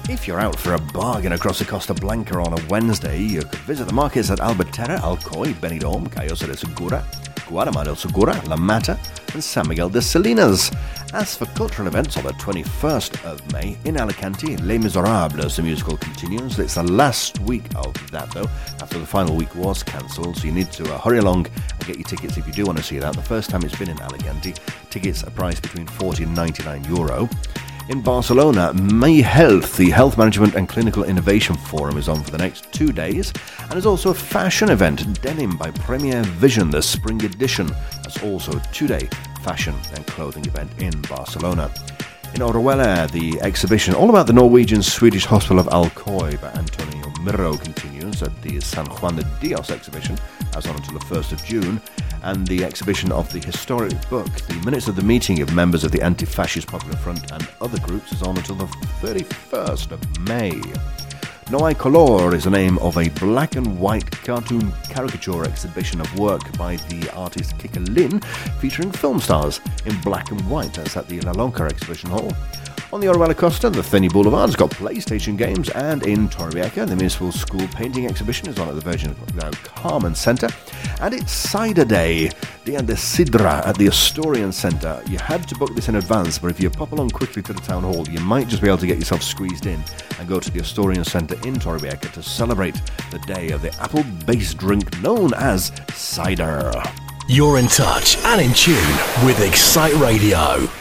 If you're out for a bargain across the Costa Blanca on a Wednesday, you could visit the markets at Albatera, Alcoy, Benidorm, Callosa de Segura, Guadamar del Segura, La Mata, and San Miguel de Salinas. As for cultural events on the 21st of May in Alicante, Les Miserables, the musical, continues. It's the last week of that, though, after the final week was cancelled, so you need to hurry along and get your tickets if you do want to see that. The first time it's been in Alicante, tickets are priced between €40 and €99. In Barcelona, May Health, the Health Management and Clinical Innovation Forum, is on for the next 2 days. And there's also a fashion event, Denim by Premier Vision, the spring edition. That's also a 2-day fashion and clothing event in Barcelona. In Orihuela, the exhibition all about the Norwegian-Swedish Hospital of Alcoy by Antonio Miró continues at the San Juan de Dios exhibition. That's on until the 1st of June. And the exhibition of the historic book, The Minutes of the Meeting of Members of the Anti-Fascist Popular Front and Other Groups, is on until the 31st of May. No Hay Color is the name of a black and white cartoon caricature exhibition of work by the artist Kika Lin, featuring film stars in black and white. That's at the La Lonca Exhibition Hall. On the Orihuela Costa, the Feni Boulevard's got PlayStation games, and in Torrevieja, the Municipal School Painting Exhibition is on at the Virgin Carmen Centre. And it's Cider Day, Dia de Sidra at the Astorian Centre. You had to book this in advance, but if you pop along quickly to the town hall, you might just be able to get yourself squeezed in and go to the Astorian Centre in Torrevieja to celebrate the day of the apple-based drink known as cider. You're in touch and in tune with Excite Radio.